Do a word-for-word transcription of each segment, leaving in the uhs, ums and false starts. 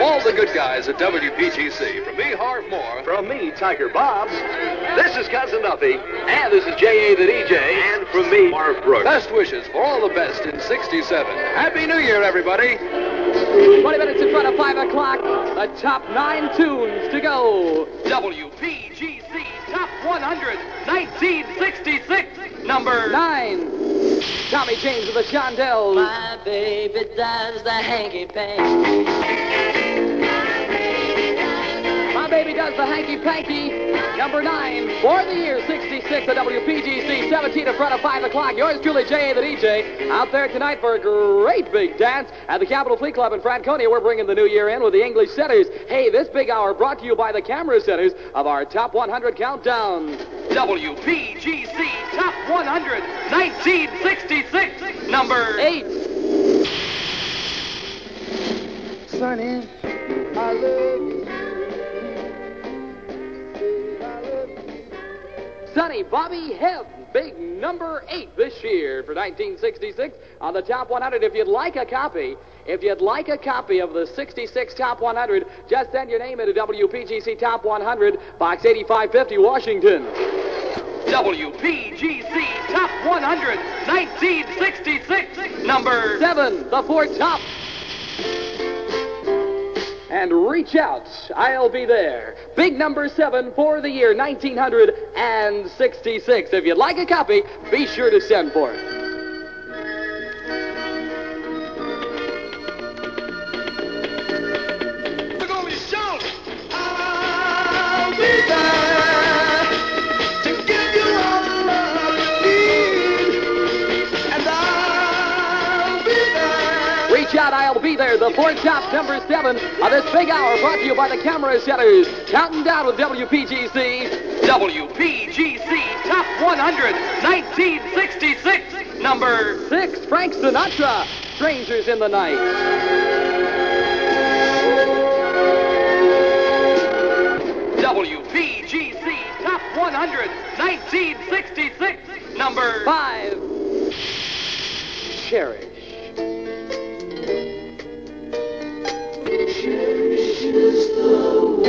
all the good guys at W P G C. From me, Harv Moore. From me, Tiger Bob. This is Cousin Duffy. And this is J A the D J. And from me, Marv Brooks. Best wishes for all the best in sixty-seven. Happy New Year, everybody. twenty minutes in front of five o'clock. The top nine tunes to go. W P G C Top one hundred, nineteen sixty-six. Number nine. Tommy James with the Shondells. My baby does the hanky-panky. My baby does the hanky-panky. Number nine for the year sixty-six at W P G C. seventeen in front of five o'clock. Yours truly, J A the D J. Out there tonight for a great big dance at the Capitol Fleet Club in Franconia. We're bringing the new year in with the English Centers. Hey, this big hour brought to you by the camera centers of our Top one hundred Countdown. W P G C Top one hundred, nineteen sixty-six. Number eight. Sonny, I love you. Sonny Bobby Hebb, big number eight this year for nineteen sixty-six on the Top one hundred. If you'd like a copy, if you'd like a copy of the sixty-six Top one hundred, just send your name into W P G C Top one hundred, Box eighty-five fifty, Washington. W P G C Top one hundred, nineteen sixty-six. Number seven, the Four Tops. And reach out, I'll be there. Big number seven for the year nineteen sixty-six. If you'd like a copy, be sure to send for it. We're going to be shown. I'll be there to give you all the love you need. And I'll be there. Reach out, I'll be there. The Four Tops, number seven of this big hour, brought to you by the Camera Centers. Counting down with W P G C. W P G C Top one hundred, nineteen sixty-six. Number six, Frank Sinatra, Strangers in the Night. W P G C Top one hundred, nineteen sixty-six. Number five, Cherish. Cherish is the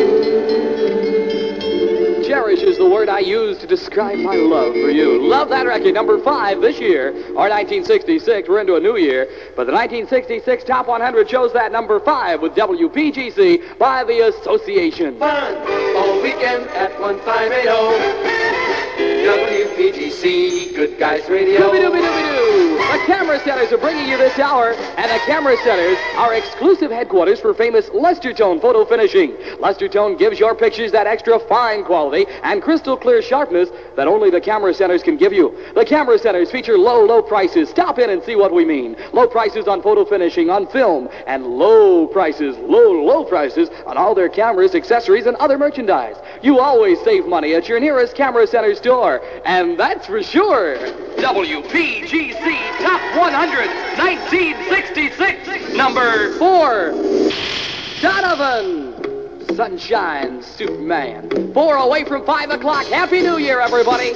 word. Cherish is the word I use to describe my love for you. Love that record. Number five this year, or nineteen sixty-six. We're into a new year. But the nineteen sixty-six Top one hundred chose that number five with W P G C by the Association. Fun all weekend at fifteen eighty. W P G C, Good Guys Radio. Doobie-doobie-doobie-doo. The Camera Centers are bringing you this hour, and the Camera Centers are exclusive headquarters for famous Luster Tone photo finishing. Luster Tone gives your pictures that extra fine quality and crystal clear sharpness that only the Camera Centers can give you. The Camera Centers feature low, low prices. Stop in and see what we mean. Low prices on photo finishing, on film, and low prices, low, low prices on all their cameras, accessories, and other merchandise. You always save money at your nearest Camera Center store, and that's for sure. W P G C Top one hundred, nineteen sixty-six. Number four, Donovan, Sunshine Superman. Four away from five o'clock. Happy New Year, everybody.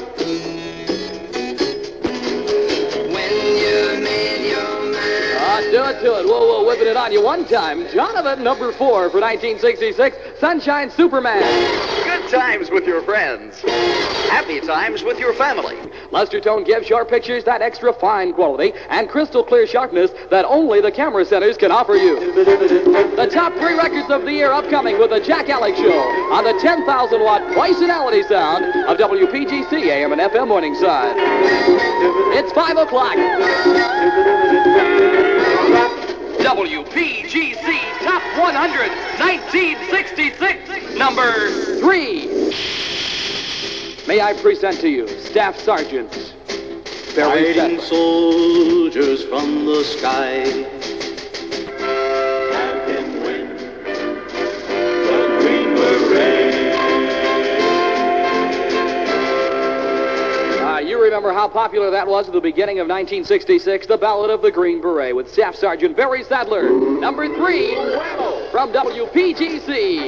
When you made your mind. Ah, do it, do it. Whoa, whoa, whipping it on you one time. Donovan, number four for nineteen sixty-six, Sunshine Superman. Good times with your friends. Happy times with your family. Luster Tone gives your pictures that extra fine quality and crystal clear sharpness that only the Camera Centers can offer you. The top three records of the year upcoming with the Jack Alex Show on the ten thousand watt personality sound of W P G C A M and F M Morningside. It's five o'clock. W P G C Top one hundred, nineteen sixty-six. Number three. May I present to you Staff Sergeant Barry Fighting Sadler. soldiers from the sky have been when the Green Beret. Ah, you remember how popular that was at the beginning of nineteen sixty-six, the Ballad of the Green Beret with Staff Sergeant Barry Sadler. Number three from W P G C.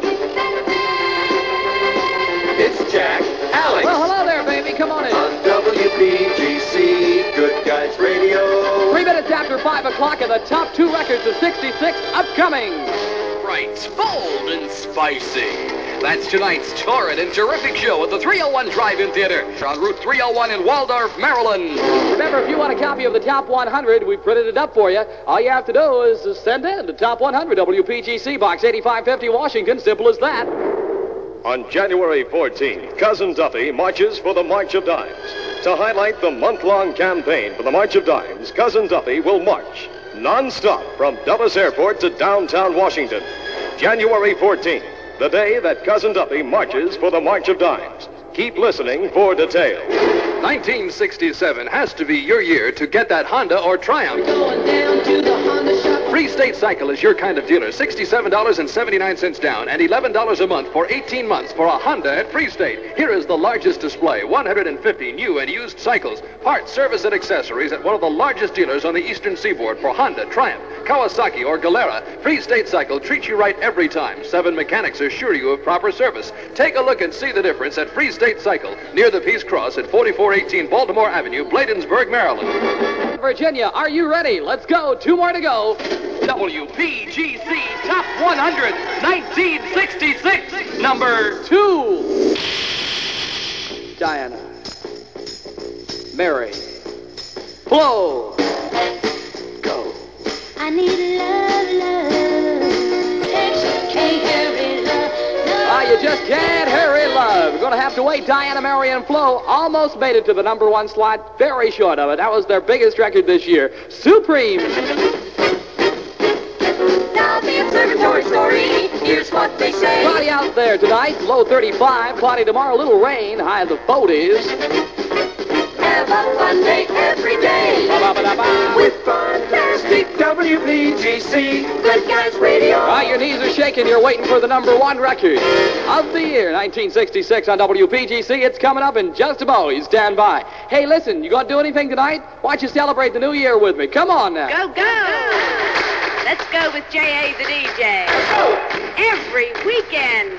It's Jack Alex. Well, hello there, baby. Come on in. On W P G C, Good Guys Radio. Three minutes after five o'clock, and the top two records of sixty-six upcoming. outright bold and spicy. That's tonight's torrid and terrific show at the three oh one Drive-In Theater on Route three oh one in Waldorf, Maryland. Remember, if you want a copy of the Top one hundred, we printed it up for you. All you have to do is to send in to Top one hundred, W P G C, Box eighty-five fifty, Washington. Simple as that. On January fourteenth, Cousin Duffy marches for the March of Dimes. To highlight the month-long campaign for the March of Dimes, Cousin Duffy will march non-stop from Dulles Airport to downtown Washington. January fourteenth, the day that Cousin Duffy marches for the March of Dimes. Keep listening for details. nineteen sixty-seven has to be your year to get that Honda or Triumph. Going down to the Honda shop. Free State Cycle is your kind of dealer. sixty-seven dollars and seventy-nine cents down and eleven dollars a month for eighteen months for a Honda at Free State. Here is the largest display, one hundred fifty new and used cycles, parts, service, and accessories at one of the largest dealers on the eastern seaboard for Honda, Triumph, Kawasaki, or Galera. Free State Cycle treats you right every time. Seven mechanics assure you of proper service. Take a look and see the difference at Free State Cycle near the Peace Cross at forty-four eighteen Baltimore Avenue, Bladensburg, Maryland. Virginia, are you ready? Let's go. Two more to go. W P G C Top one hundred, nineteen sixty-six, number Two. Diana. Mary. Flo. Go. I need love, love. Sex can't hurry love. Ah, you just can't hurry love. We're going to have to wait. Diana, Mary, and Flo almost made it to the number one slot. Very short of it. That was their biggest record this year. Supreme. Now the observatory story. Here's what they say. Cloudy out there tonight. Low thirty-five. Cloudy tomorrow. Little rain. High in the forties. Have a fun day every day. Ba-ba-ba-ba-ba. With fantastic W P G C. Good Guys Radio. Ah, your knees are shaking. You're waiting for the number one record of the year, nineteen sixty-six on W P G C. It's coming up in just a moment. You stand by. Hey, listen, you going to do anything tonight? Why don't you celebrate the new year with me? Come on now. Go, go. Let's go with J A the D J. Every weekend.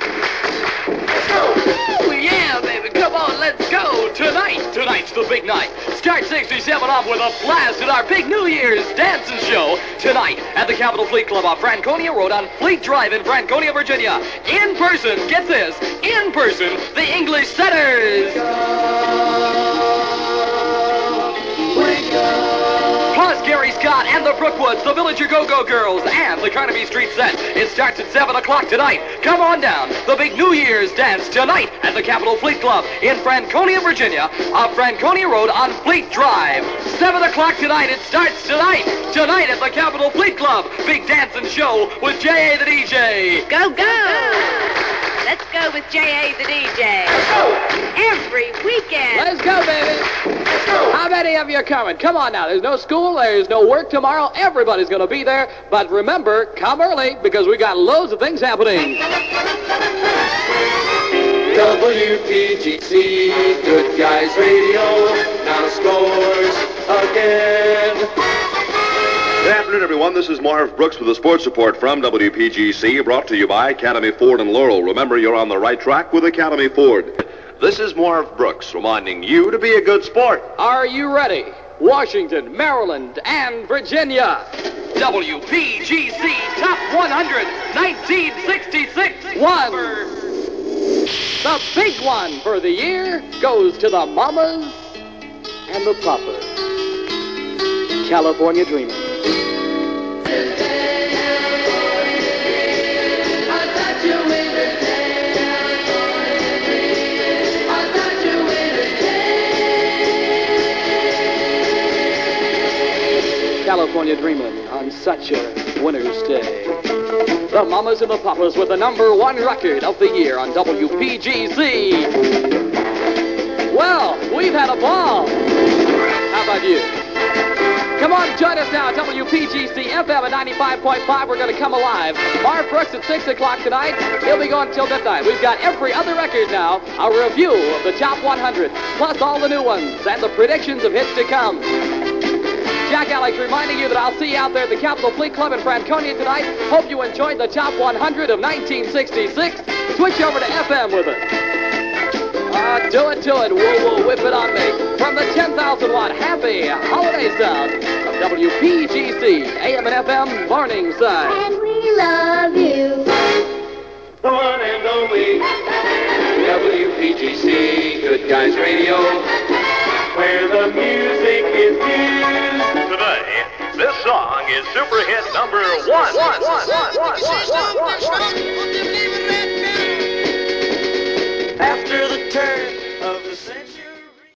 Oh, yeah, baby. Come on, let's go. Tonight, tonight's the big night. Start sixty-seven off with a blast at our big New Year's dancing show tonight at the Capitol Fleet Club off Franconia Road on Fleet Drive in Franconia, Virginia. In person, get this, in person, the English Setters. Plus Gary Scott and the Brookwoods, the Villager Go-Go Girls, and the Carnaby Street Set. It starts at seven o'clock tonight. Come on down. The big New Year's dance tonight at the Capitol Fleet Club in Franconia, Virginia, off Franconia Road on Fleet Drive. seven o'clock tonight. It starts tonight. Tonight at the Capitol Fleet Club. Big dancing show with J A the D J. Go, go. Let's go with J A the D J. Every weekend. Let's go, baby. Let's go. How many of you are coming? Come on now. There's no school. There's no work tomorrow. Everybody's going to be there. But remember, come early because we got loads of things happening. W P G C, Good Guys Radio, now scores again. Good afternoon, everyone. This is Marv Brooks with a sports report from W P G C, brought to you by Academy Ford and Laurel. Remember, you're on the right track with Academy Ford. This is Marv Brooks reminding you to be a good sport. Are you ready? Washington, Maryland, and Virginia. W P G C Top one hundred, nineteen sixty-six. One. The big one for the year goes to the mamas and the papas. California Dreaming. California Dreamin' on such a winter's day. The Mamas and the Papas with the number one record of the year on W P G C. Well, we've had a ball. How about you? Come on, join us now at W P G C F M at ninety-five point five. We're going to come alive. Marv Brooks at six o'clock tonight. He'll be going till midnight. We've got every other record now. A review of the top one hundred, plus all the new ones and the predictions of hits to come. Jack Alex reminding you that I'll see you out there at the Capitol Fleet Club in Franconia tonight. Hope you enjoyed the top one hundred of nineteen sixty-six. Switch over to F M with us. Uh, do it, do it. Woo, woo, whip it on me. From the ten thousand watt happy holiday sound of W P G C, A M and F M, Morningside. And we love you. Good Guys Radio, where the music is used. Today, this song is super hit number one. one, one, one, one, one, one, one, one.